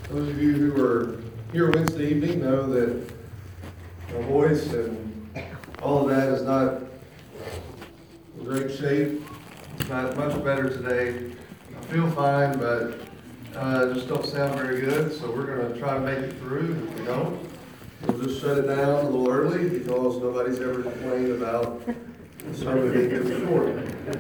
Those of you who are here Wednesday evening know that my voice and all of that is not in great shape. It's not much better today. I feel fine, but I just don't sound very good, so we're going to try to make it through. If we don't, we'll just shut it down a little early because nobody's ever complained about the sermon being too short.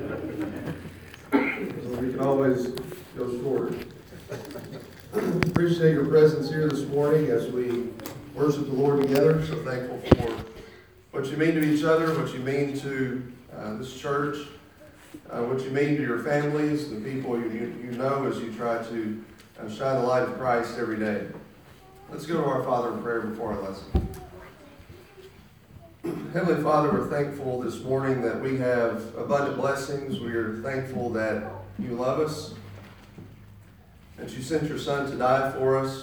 So we can always go short. Appreciate your presence here this morning as we worship the Lord together. So thankful for what you mean to each other, what you mean to this church, what you mean to your families, the people you know as you try to shine the light of Christ every day. Let's go to our Father in prayer before our lesson. Heavenly Father, we're thankful this morning that we have abundant blessings. We are thankful that you love us, that you sent your Son to die for us,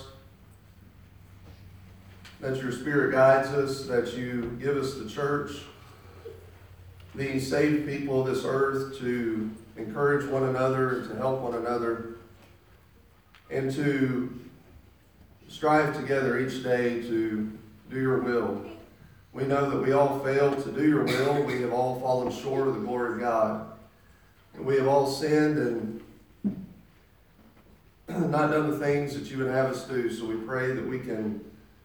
that your Spirit guides us, that you give us the church, these saved people of this earth to encourage one another, to help one another, and to strive together each day to do your will. We know that we all fail to do your will. We have all fallen short of the glory of God. And we have all sinned and not done the things that you would have us do. So we pray that we can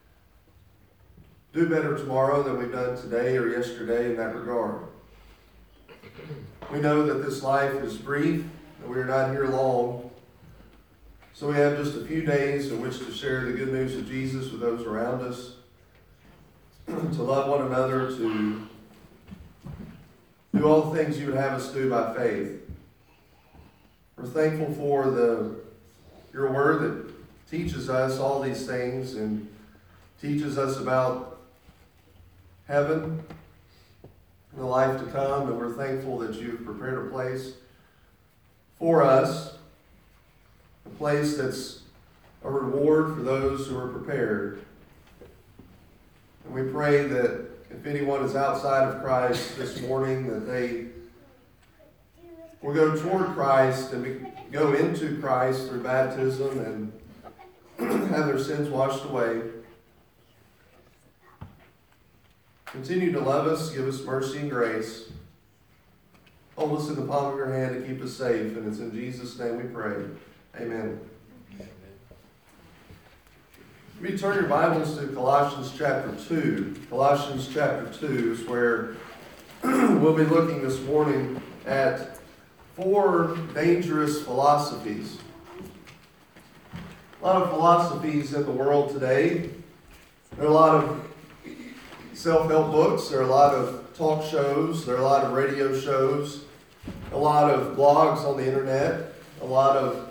do better tomorrow than we've done today or yesterday in that regard. We know that this life is brief, that we are not here long. So we have just a few days in which to share the good news of Jesus with those around us, to love one another, to do all the things you would have us do by faith. We're thankful for your word that teaches us all these things and teaches us about heaven and the life to come, and we're thankful that you've prepared a place for us, a place that's a reward for those who are prepared. And we pray that if anyone is outside of Christ this morning, that they will go toward Christ and go into Christ through baptism and have their sins washed away. Continue to love us, give us mercy and grace. Hold us in the palm of your hand to keep us safe. And it's in Jesus' name we pray. Amen. If you turn your Bibles to Colossians chapter 2. Colossians chapter 2 is where we'll be looking this morning at 4 dangerous philosophies. A lot of philosophies in the world today. There are a lot of self-help books. There are a lot of talk shows. There are a lot of radio shows. A lot of blogs on the internet. A lot of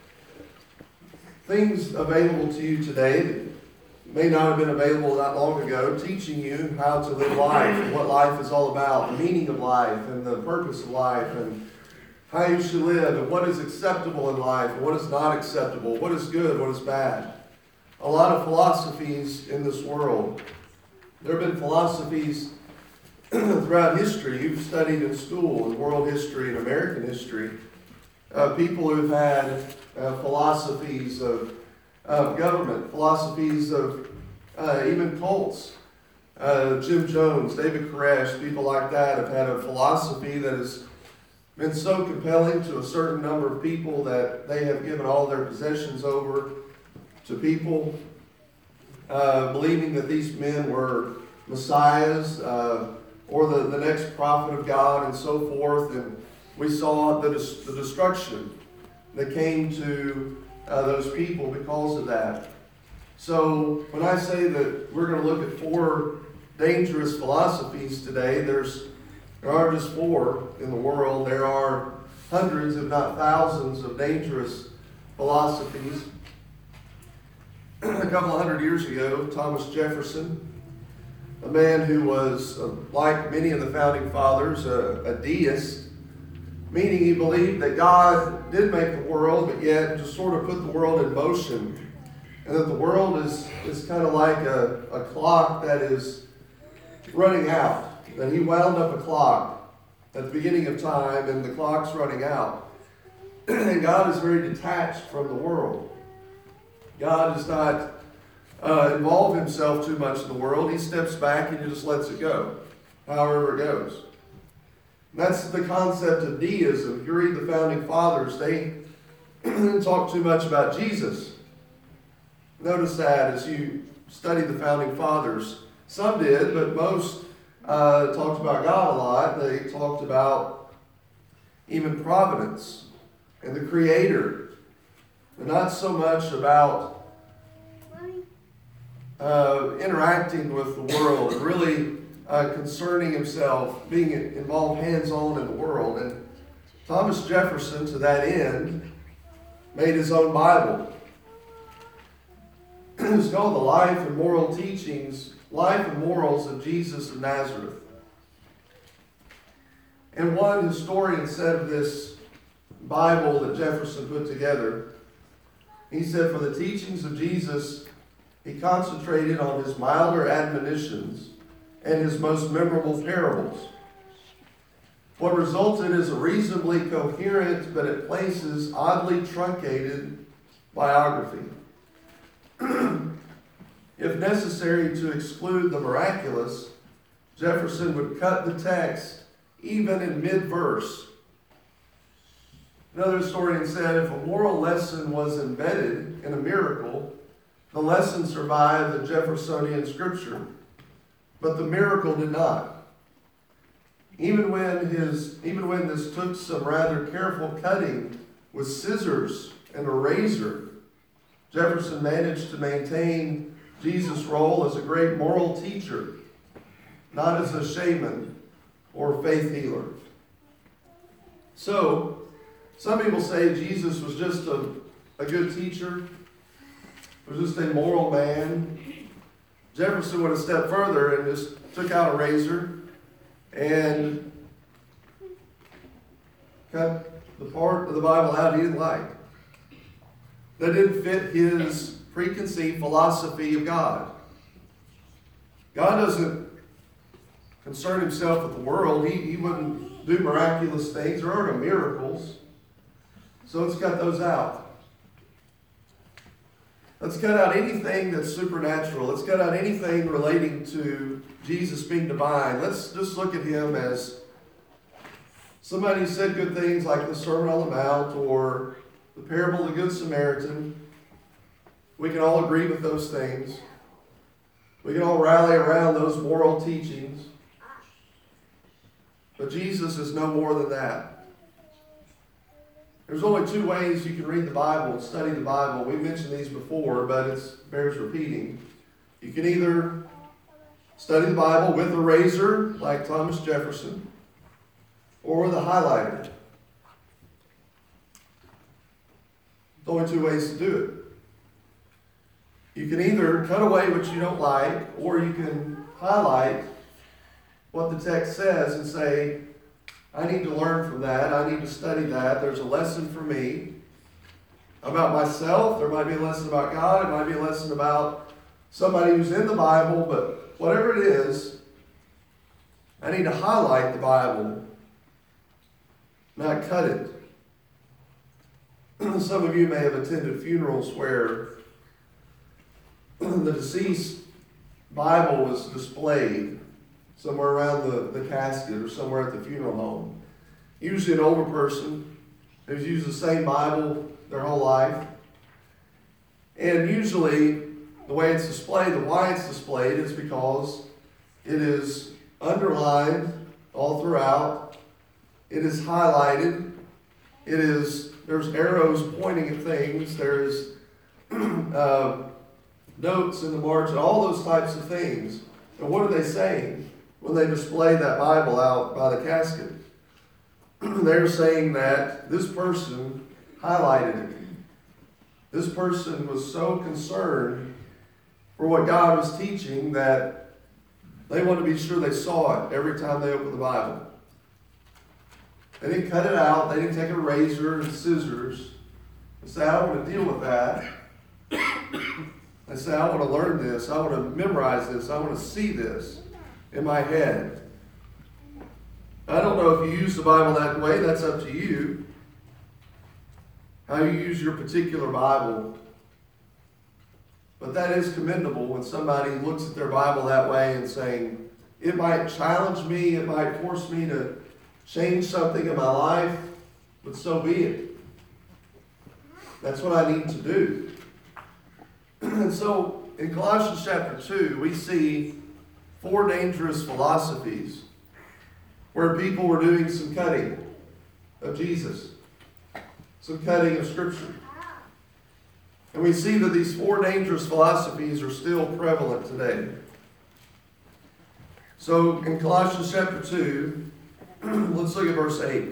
things available to you today that may not have been available not long ago, teaching you how to live life and what life is all about, the meaning of life and the purpose of life and how you should live and what is acceptable in life and what is not acceptable, what is good, what is bad. A lot of philosophies in this world. There have been philosophies throughout history. You've studied in school in world history and American history. People who've had philosophies of government, philosophies of even cults. Jim Jones, David Koresh, people like that have had a philosophy that has been so compelling to a certain number of people that they have given all their possessions over to people, believing that these men were messiahs or the next prophet of God and so forth. And we saw the destruction that came to those people because of that. So when I say that we're going to look at 4 dangerous philosophies today, there are just 4 in the world. There are hundreds, if not thousands, of dangerous philosophies. A couple of hundred years ago, Thomas Jefferson, a man who was, like many of the founding fathers, a deist, meaning he believed that God did make the world, but yet just sort of put the world in motion. And that the world is kind of like a clock that is running out. That he wound up a clock at the beginning of time and the clock's running out. And God is very detached from the world. God does not involve himself too much in the world. He steps back and he just lets it go, however it goes. And that's the concept of deism. If you read the founding fathers, they didn't talk too much about Jesus. Notice that as you study the founding fathers. Some did, but most talked about God a lot. They talked about even providence and the Creator, but not so much about interacting with the world, really concerning himself, being involved hands-on in the world. And Thomas Jefferson, to that end, made his own Bible. It's called The Life and Moral Teachings, Life and Morals of Jesus of Nazareth. And one historian said of this Bible that Jefferson put together, he said, for the teachings of Jesus, he concentrated on his milder admonitions and his most memorable parables. What resulted is a reasonably coherent, but at places oddly truncated biography. If necessary to exclude the miraculous, Jefferson would cut the text even in mid-verse. Another historian said, if a moral lesson was embedded in a miracle, the lesson survived the Jeffersonian scripture, but the miracle did not. Even when this took some rather careful cutting with scissors and a razor, Jefferson managed to maintain Jesus' role as a great moral teacher, not as a shaman or faith healer. So, some people say Jesus was just a good teacher, was just a moral man. Jefferson went a step further and just took out a razor and cut the part of the Bible out he didn't like, that didn't fit his preconceived philosophy of God. God doesn't concern himself with the world. He wouldn't do miraculous things. There are no miracles. So let's cut those out. Let's cut out anything that's supernatural. Let's cut out anything relating to Jesus being divine. Let's just look at him as somebody who said good things like the Sermon on the Mount or the parable of the Good Samaritan. We can all agree with those things. We can all rally around those moral teachings. But Jesus is no more than that. There's only two ways you can read the Bible and study the Bible. We mentioned these before, but it bears repeating. You can either study the Bible with a razor, like Thomas Jefferson, or with a highlighter. There's only two ways to do it. You can either cut away what you don't like, or you can highlight what the text says and say, I need to learn from that. I need to study that. There's a lesson for me about myself. There might be a lesson about God. It might be a lesson about somebody who's in the Bible. But whatever it is, I need to highlight the Bible, not cut it. Some of you may have attended funerals where the deceased Bible was displayed somewhere around the casket or somewhere at the funeral home. Usually an older person who's used the same Bible their whole life. And usually the way it's displayed, the why it's displayed is because it is underlined all throughout. It is highlighted. There's arrows pointing at things. There's notes in the margin, all those types of things. And what are they saying when they display that Bible out by the casket? They're saying that this person highlighted it. This person was so concerned for what God was teaching that they wanted to be sure they saw it every time they opened the Bible. They didn't cut it out. They didn't take a razor and scissors and say, I want to deal with that. They say, I want to learn this. I want to memorize this. I want to see this in my head. I don't know if you use the Bible that way. That's up to you. How you use your particular Bible. But that is commendable when somebody looks at their Bible that way and saying, it might challenge me, it might force me to change something in my life, but so be it. That's what I need to do. And so in Colossians chapter 2, we see 4 dangerous philosophies where people were doing some cutting of Jesus, some cutting of Scripture. And we see that these 4 dangerous philosophies are still prevalent today. So in Colossians chapter 2, let's look at verse 8.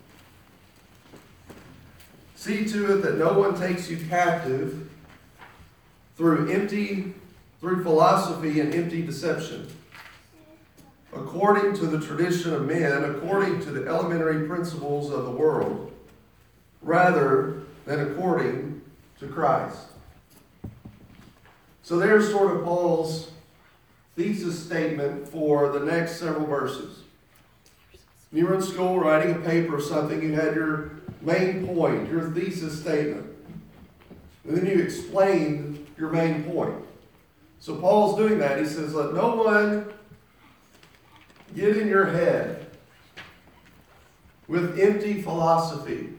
See to it that no one takes you captive through philosophy and empty deception, according to the tradition of men, according to the elementary principles of the world, rather than according to Christ. So there's sort of Paul's thesis statement for the next several verses. When you were in school writing a paper or something, you had your main point, your thesis statement. And then you explained your main point. So Paul's doing that. He says, let no one get in your head with empty philosophy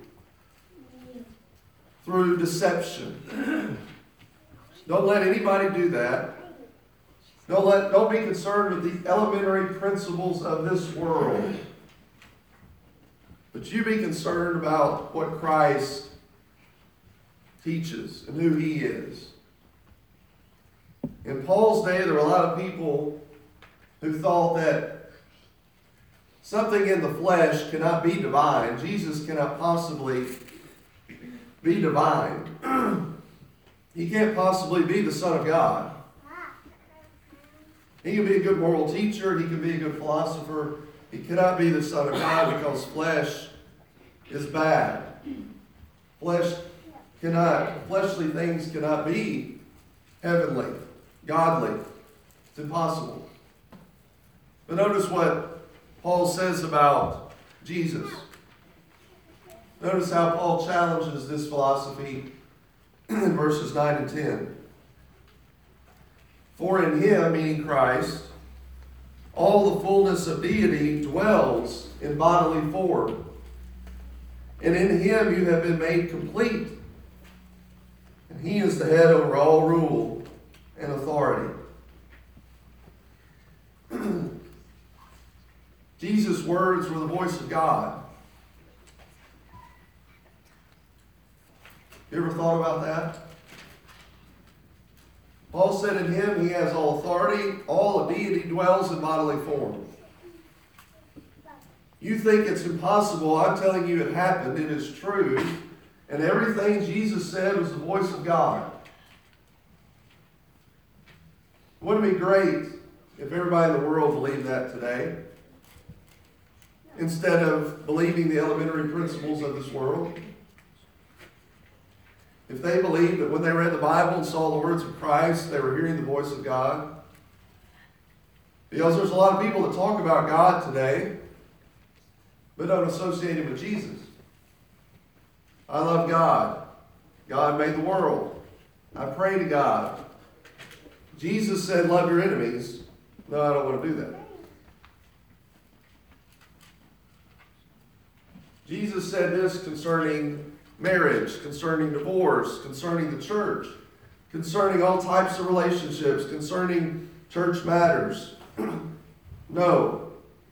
through deception. Don't let anybody do that. Don't be concerned with the elementary principles of this world. But you be concerned about what Christ teaches and who He is. In Paul's day, there were a lot of people who thought that something in the flesh cannot be divine. Jesus cannot possibly be divine. He can't possibly be the Son of God. He can be a good moral teacher. He can be a good philosopher. He cannot be the Son of God because flesh is bad. Fleshly things cannot be heavenly, godly. It's impossible. But notice what Paul says about Jesus. Notice how Paul challenges this philosophy in verses 9 and 10. For in Him, meaning Christ, all the fullness of deity dwells in bodily form. And in Him you have been made complete. And He is the head over all rule and authority. Jesus' words were the voice of God. You ever thought about that? Paul said in Him He has all authority, all of deity dwells in bodily form. You think it's impossible. I'm telling you it happened. It is true. And everything Jesus said was the voice of God. Wouldn't it be great if everybody in the world believed that today? Instead of believing the elementary principles of this world. If they believed that when they read the Bible and saw the words of Christ, they were hearing the voice of God. Because there's a lot of people that talk about God today, but don't associate Him with Jesus. I love God. God made the world. I pray to God. Jesus said, love your enemies. No, I don't want to do that. Jesus said this concerning marriage, concerning divorce, concerning the church, concerning all types of relationships, concerning church matters. No.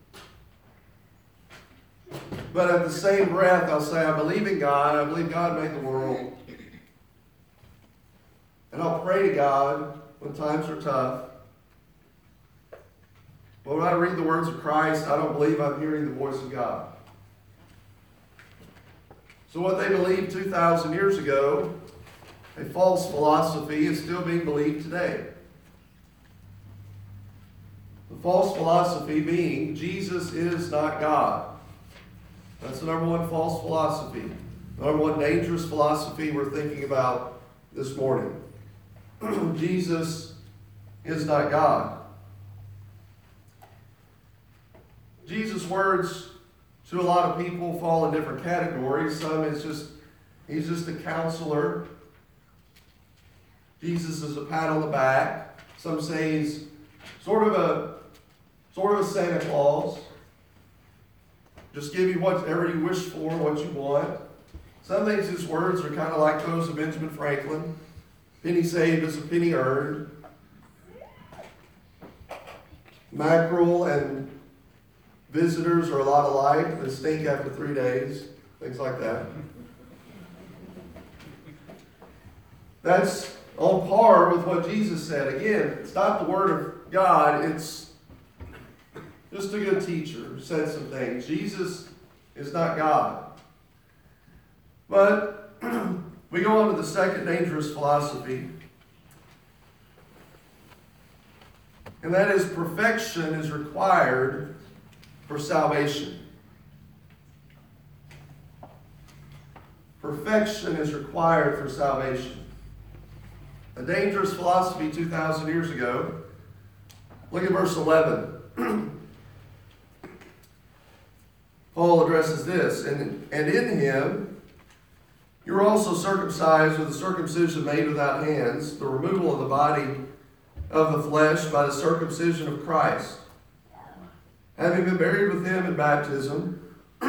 But at the same breath, I'll say, I believe in God. I believe God made the world. And I'll pray to God when times are tough. But when I read the words of Christ, I don't believe I'm hearing the voice of God. So what they believed 2,000 years ago, a false philosophy, is still being believed today. The false philosophy being Jesus is not God. That's the number one false philosophy. The number one dangerous philosophy we're thinking about this morning. Jesus is not God. Jesus' words to a lot of people fall in different categories. Some it's just, He's just a counselor. Jesus is a pat on the back. Some say he's sort of a Santa Claus. Just give you whatever you wish for, what you want. Some think his words are kind of like those of Benjamin Franklin. Penny saved is a penny earned. Mackerel and visitors are a lot alike. They stink after 3 days. Things like that. That's on par with what Jesus said. Again, it's not the Word of God. It's just a good teacher who said some things. Jesus is not God. But we go on to the second dangerous philosophy. And that is perfection is required for salvation. Perfection is required for salvation. A dangerous philosophy 2,000 years ago. Look at verse 11. Paul addresses this. And in him you are also circumcised with a circumcision made without hands, the removal of the body of the flesh by the circumcision of Christ, having been buried with him in baptism,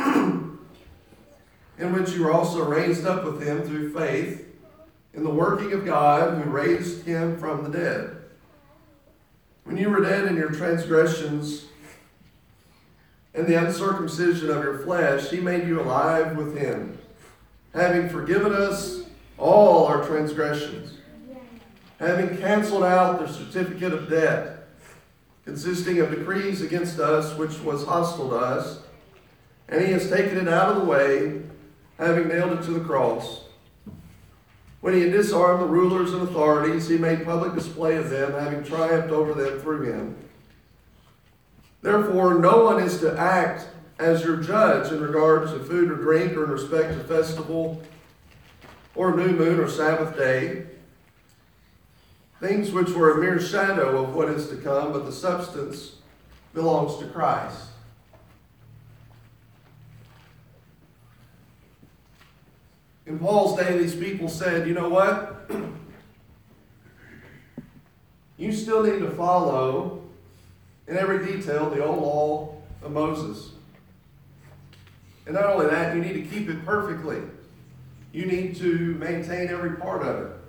in which you were also raised up with him through faith in the working of God who raised him from the dead. When you were dead in your transgressions and the uncircumcision of your flesh, he made you alive with him, having forgiven us all our transgressions, having canceled out the certificate of debt, consisting of decrees against us, which was hostile to us, and he has taken it out of the way, having nailed it to the cross. When he had disarmed the rulers and authorities, he made public display of them, having triumphed over them through him. Therefore, no one is to act as your judge in regard to food or drink, or in respect to festival, or new moon, or Sabbath day, things which were a mere shadow of what is to come, but the substance belongs to Christ. In Paul's day, these people said, you know what? You still need to follow, in every detail, the old law of Moses. And not only that, you need to keep it perfectly. You need to maintain every part of it.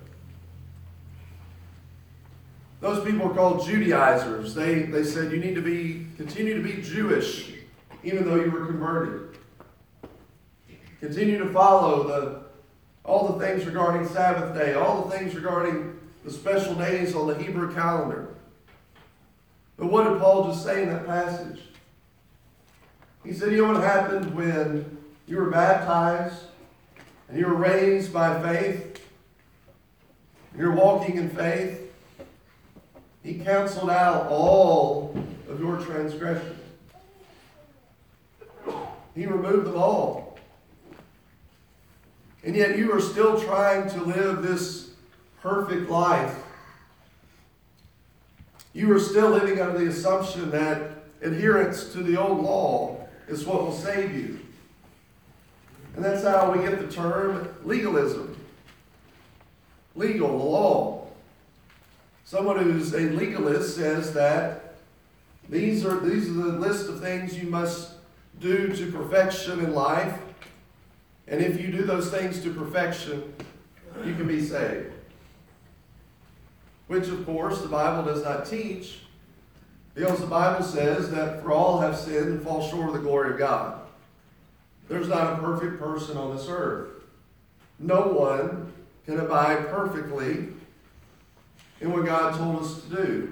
Those people were called Judaizers. They said you need to continue to be Jewish, even though you were converted. Continue to follow all the things regarding Sabbath day, all the things regarding the special days on the Hebrew calendar. But what did Paul just say in that passage? He said, you know what happened when you were baptized and you were raised by faith, and you're walking in faith? He canceled out all of your transgressions. He removed them all. And yet you are still trying to live this perfect life. You are still living under the assumption that adherence to the old law is what will save you. And that's how we get the term legalism. Legal, the law. Someone who's a legalist says that these are the list of things you must do to perfection in life. And if you do those things to perfection, you can be saved. Which, of course, the Bible does not teach, because the Bible says that for all have sinned and fall short of the glory of God. There's not a perfect person on this earth. No one can abide perfectly in what God told us to do.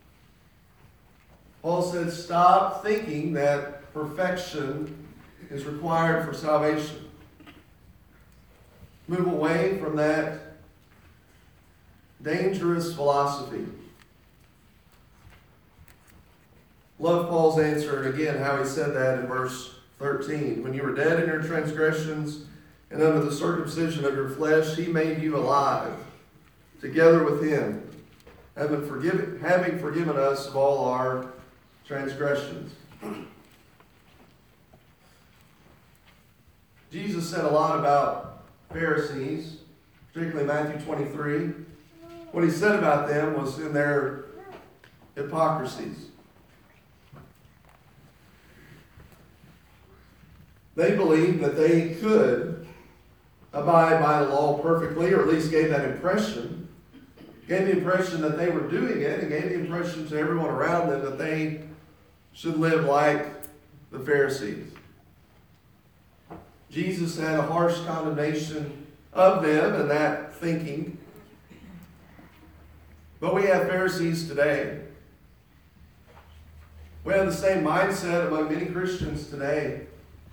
Paul said, stop thinking that perfection is required for salvation. Move away from that dangerous philosophy. Love Paul's answer, and again, how he said that in verse 13. When you were dead in your transgressions and under the circumcision of your flesh, he made you alive together with him, having forgiven us of all our transgressions. Jesus said a lot about Pharisees, particularly Matthew 23. what he said about them was in their hypocrisies. They believed that they could abide by the law perfectly, or at least gave that impression. Gave the impression that they were doing it, and gave the impression to everyone around them that they should live like the Pharisees. Jesus had a harsh condemnation of them and that thinking. But we have Pharisees today. We have the same mindset among many Christians today,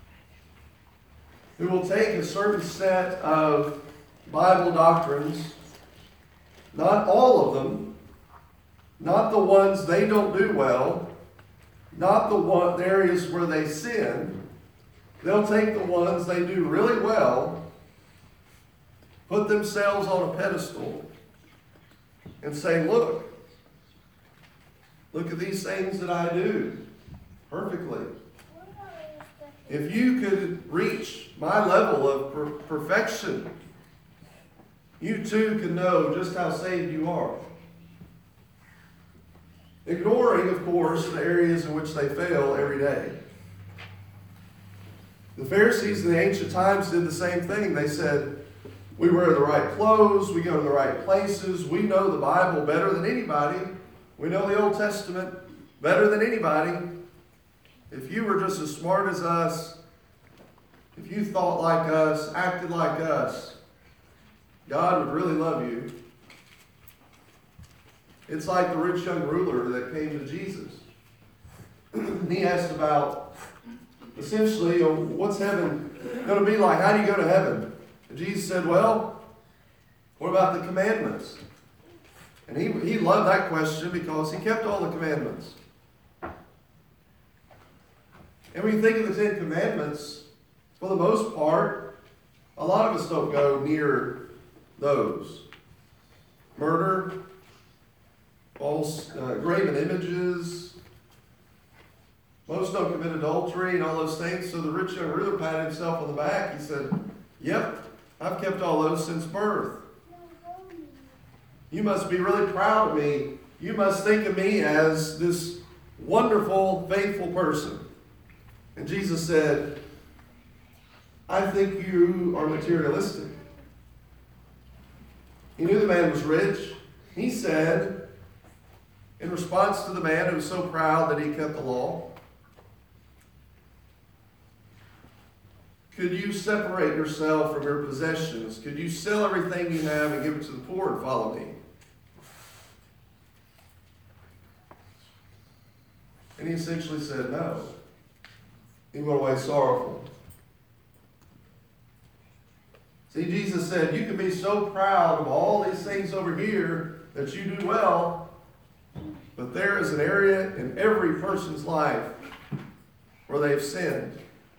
who will take a certain set of Bible doctrines, not all of them, not the ones they don't do well, not the areas where they sin. They'll take the ones they do really well, put themselves on a pedestal, and say, look at these things that I do perfectly. If you could reach my level of perfection, you too can know just how saved you are. Ignoring, of course, the areas in which they fail every day. The Pharisees in the ancient times did the same thing. They said, we wear the right clothes, we go to the right places, we know the Bible better than anybody, we know the Old Testament better than anybody. If you were just as smart as us, if you thought like us, acted like us, God would really love you. It's like the rich young ruler that came to Jesus. He asked about, essentially, what's heaven going to be like? How do you go to heaven? And Jesus said, well, what about the commandments? And he loved that question because he kept all the commandments. And when you think of the Ten Commandments, for the most part, a lot of us don't go near those. Murder, false graven images. Most don't commit adultery and all those things. So the rich young ruler patted himself on the back. He said, yep, I've kept all those since birth. You must be really proud of me. You must think of me as this wonderful, faithful person. And Jesus said, I think you are materialistic. He knew the man was rich. He said, in response to the man who was so proud that he kept the law, could you separate yourself from your possessions? Could you sell everything you have and give it to the poor and follow me? And he essentially said no. He went away sorrowful. See, Jesus said, you can be so proud of all these things over here that you do well, but there is an area in every person's life where they've sinned,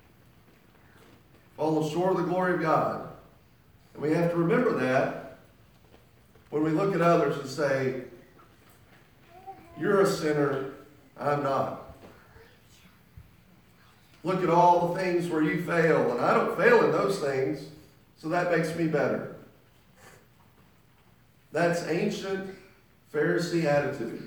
fallen short of the glory of God. And we have to remember that when we look at others and say, you're a sinner, I'm not. Look at all the things where you fail, and I don't fail in those things, so that makes me better. That's ancient Pharisee attitude.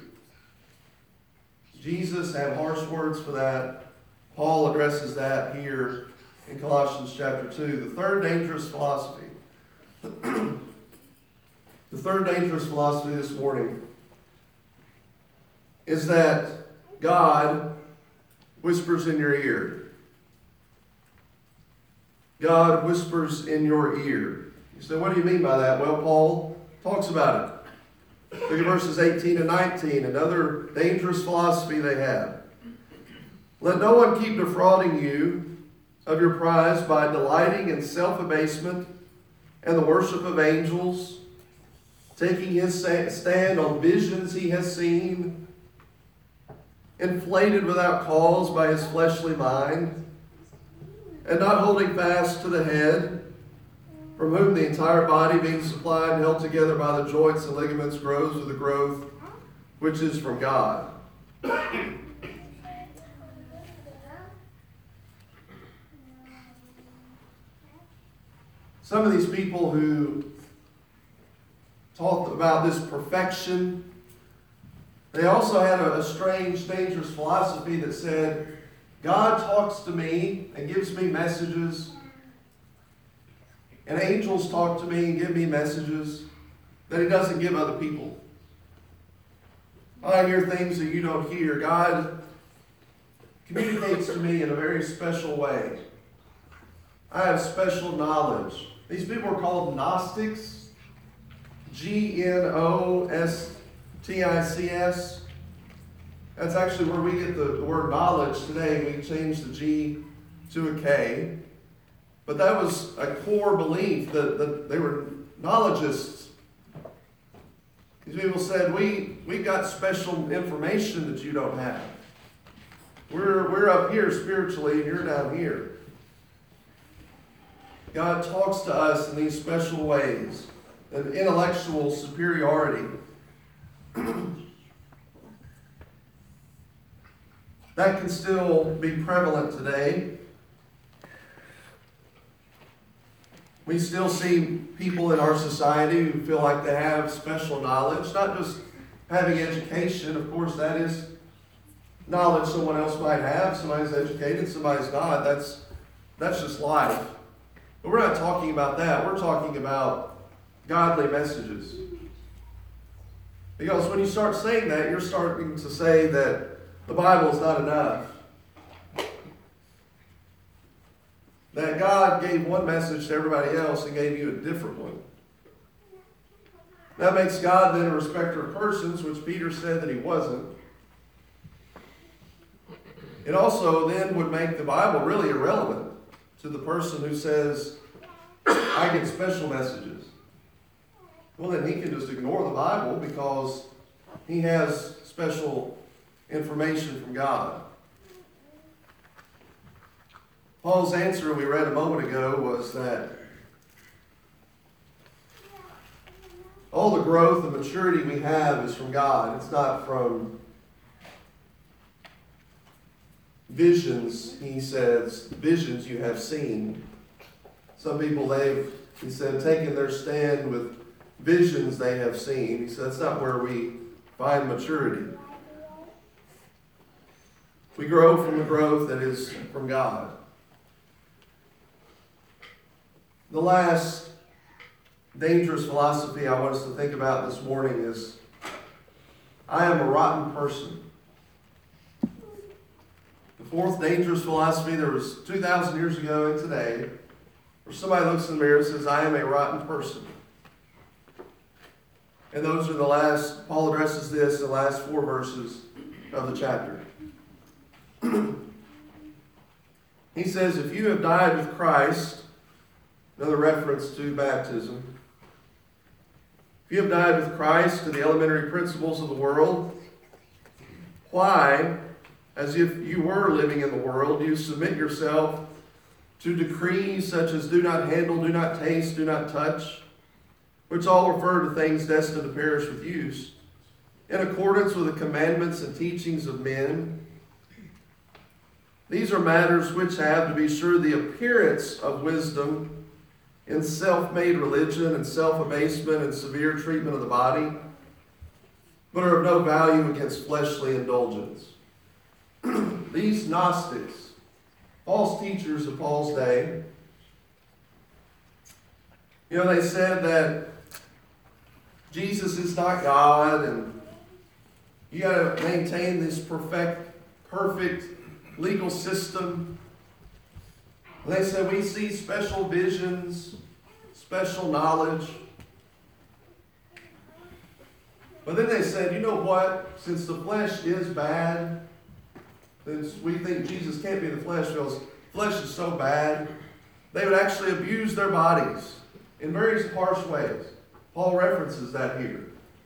Jesus had harsh words for that. Paul addresses that here in Colossians chapter 2. The third dangerous philosophy. The third dangerous philosophy this morning is that God whispers in your ear. God whispers in your ear. You say, what do you mean by that? Well, Paul talks about it. Look at verses 18 and 19, another dangerous philosophy they have. Let no one keep defrauding you of your prize by delighting in self-abasement and the worship of angels, taking his stand on visions he has seen, inflated without cause by his fleshly mind, and not holding fast to the head, from whom the entire body, being supplied and held together by the joints and ligaments, grows with the growth which is from God. Some of these people who taught about this perfection. They also had a strange, dangerous philosophy that said, God talks to me and gives me messages, and angels talk to me and give me messages that he doesn't give other people. I hear things that you don't hear. God communicates to me in a very special way. I have special knowledge. These people are called Gnostics. Gnostics. That's actually where we get the word knowledge today. We changed the G to a K. But that was a core belief that they were knowledgists. These people said, we got special information that you don't have. We're up here spiritually and you're down here. God talks to us in these special ways, an intellectual superiority. That can still be prevalent today. We still see people in our society who feel like they have special knowledge, not just having education. Of course, that is knowledge someone else might have. Somebody's educated, somebody's not. That's just life. But we're not talking about that. We're talking about godly messages. Because when you start saying that, you're starting to say that the Bible is not enough. That God gave one message to everybody else and gave you a different one. That makes God then a respecter of persons, which Peter said that he wasn't. It also then would make the Bible really irrelevant to the person who says, I get special messages. Well, then he can just ignore the Bible because he has special information from God. Paul's answer we read a moment ago was that all the growth and maturity we have is from God. It's not from visions, he says, visions you have seen. Some people, he said, taken their stand with visions they have seen. He said, that's not where we find maturity. We grow from the growth that is from God. The last dangerous philosophy I want us to think about this morning is, I am a rotten person. The fourth dangerous philosophy, there was 2,000 years ago and today, where somebody looks in the mirror and says, I am a rotten person. And those are Paul addresses this in the last 4 verses of the chapter. He says, if you have died with Christ, another reference to baptism, if you have died with Christ to the elementary principles of the world, why, as if you were living in the world, do you submit yourself to decrees such as do not handle, do not taste, do not touch, which all refer to things destined to perish with use, in accordance with the commandments and teachings of men? These are matters which have, to be sure, the appearance of wisdom in self-made religion and self-abasement and severe treatment of the body, but are of no value against fleshly indulgence. These Gnostics, false teachers of Paul's day, they said that Jesus is not God, and you got to maintain this perfect legal system. They said we see special visions, special knowledge. But then they said, you know what? Since the flesh is bad, since we think Jesus can't be the flesh because flesh is so bad, they would actually abuse their bodies in very harsh ways. Paul references that here.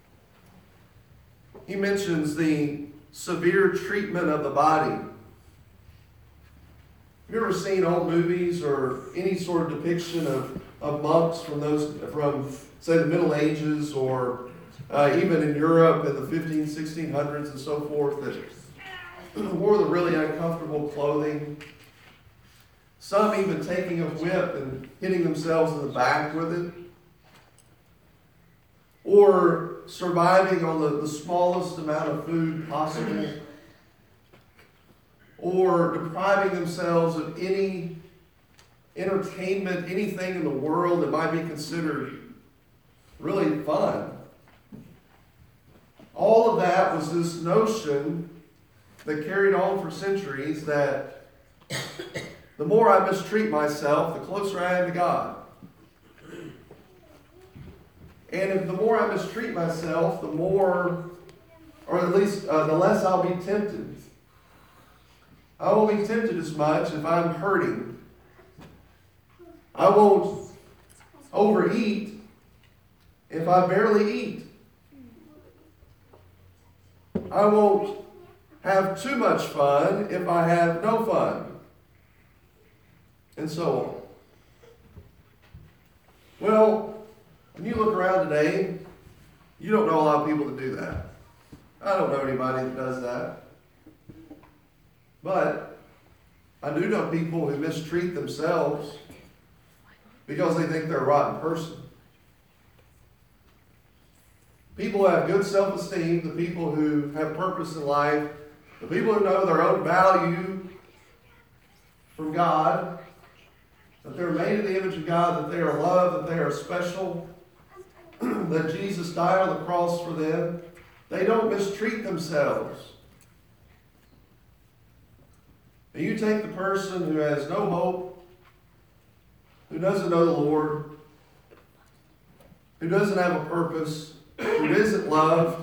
He mentions the severe treatment of the body. Have you ever seen old movies or any sort of depiction of monks from say the Middle Ages or even in Europe in the 1600s and so forth that wore the really uncomfortable clothing? Some even taking a whip and hitting themselves in the back with it. or surviving on the smallest amount of food possible, or depriving themselves of any entertainment, anything in the world that might be considered really fun. All of that was this notion that carried on for centuries that the more I mistreat myself, the closer I am to God. And if the more I mistreat myself, the more, or at least the less I'll be tempted. I won't be tempted as much if I'm hurting. I won't overeat if I barely eat. I won't have too much fun if I have no fun. And so on. Well, when you look around today, you don't know a lot of people that do that. I don't know anybody that does that. But I do know people who mistreat themselves because they think they're a rotten person. People who have good self-esteem, the people who have purpose in life, the people who know their own value from God, that they're made in the image of God, that they are loved, that they are special, that Jesus died on the cross for them, they don't mistreat themselves. And you take the person who has no hope, who doesn't know the Lord, who doesn't have a purpose, who isn't loved.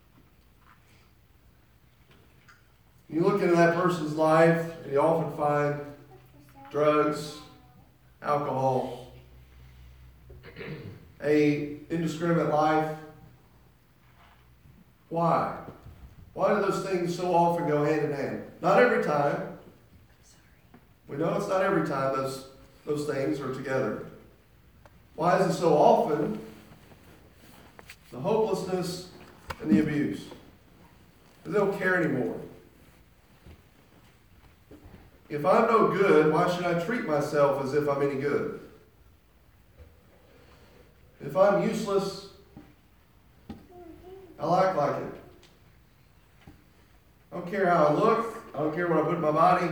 You look into that person's life, and you often find drugs, alcohol, a indiscriminate life. Why? Why do those things so often go hand in hand? Not every time. We know it's not every time those things are together. Why is it so often? The hopelessness and the abuse. They don't care anymore. If I'm no good, why should I treat myself as if I'm any good? If I'm useless, I'll act like it. I don't care how I look. I don't care what I put in my body.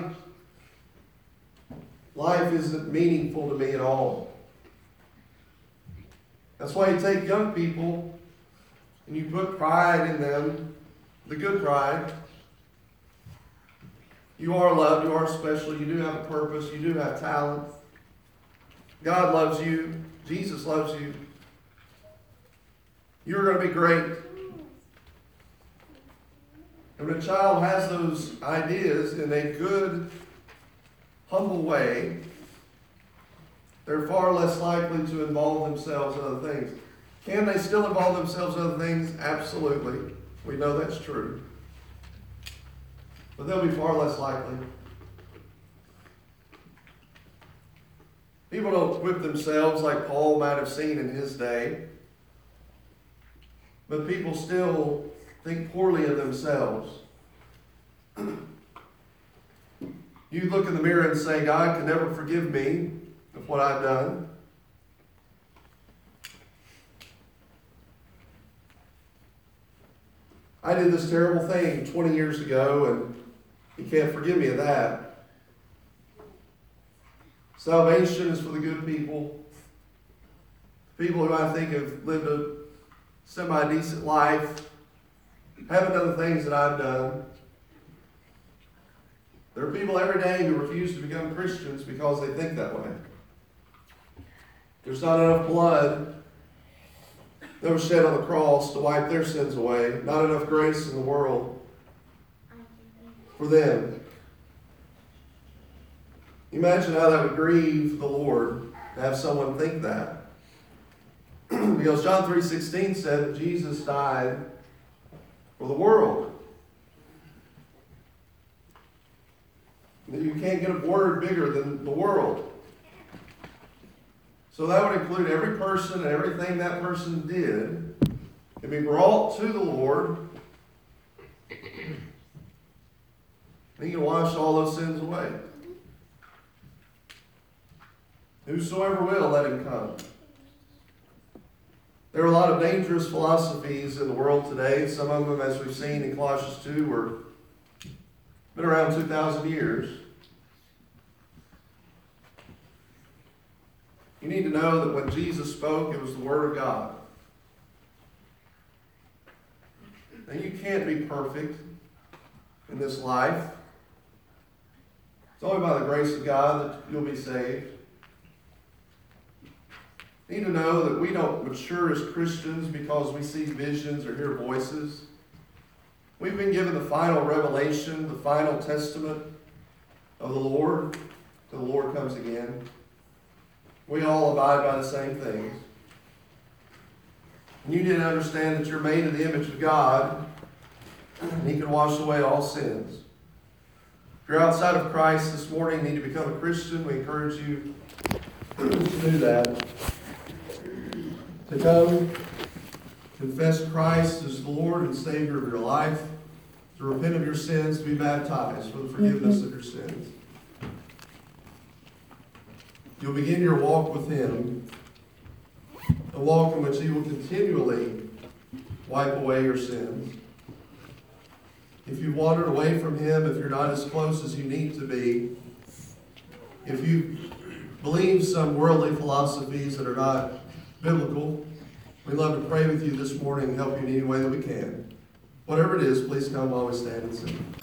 Life isn't meaningful to me at all. That's why you take young people and you put pride in them, the good pride. You are loved, you are special, you do have a purpose, you do have talent. God loves you, Jesus loves you. You're going to be great. And when a child has those ideas in a good, humble way, they're far less likely to involve themselves in other things. Can they still involve themselves in other things? Absolutely. We know that's true. But they'll be far less likely. People don't whip themselves like Paul might have seen in his day. But people still think poorly of themselves. You look in the mirror and say, God can never forgive me of what I've done. I did this terrible thing 20 years ago, and He can't forgive me of that. Salvation is for the good people. People who I think have lived a semi-decent life, haven't done the things that I've done. There are people every day who refuse to become Christians because they think that way. There's not enough blood that was shed on the cross to wipe their sins away. Not enough grace in the world for them. Imagine how that would grieve the Lord to have someone think that. Because John 3:16 said that Jesus died for the world. That you can't get a word bigger than the world. So that would include every person and everything that person did can be brought to the Lord. And He can wash all those sins away. Whosoever will, let him come. There are a lot of dangerous philosophies in the world today. Some of them, as we've seen in Colossians 2, were been around 2,000 years. You need to know that when Jesus spoke, it was the Word of God. And you can't be perfect in this life. It's only by the grace of God that you'll be saved. You need to know that we don't mature as Christians because we see visions or hear voices. We've been given the final revelation, the final testament of the Lord till the Lord comes again. We all abide by the same things. And you need to understand that you're made in the image of God, and He can wash away all sins. If you're outside of Christ this morning and need to become a Christian, we encourage you to do that. To come, confess Christ as the Lord and Savior of your life, to repent of your sins, to be baptized for the forgiveness of your sins. You'll begin your walk with Him, a walk in which He will continually wipe away your sins. If you've wandered away from Him, if you're not as close as you need to be, if you believe some worldly philosophies that are not biblical, we'd love to pray with you this morning and help you in any way that we can. Whatever it is, please come while we stand and sing.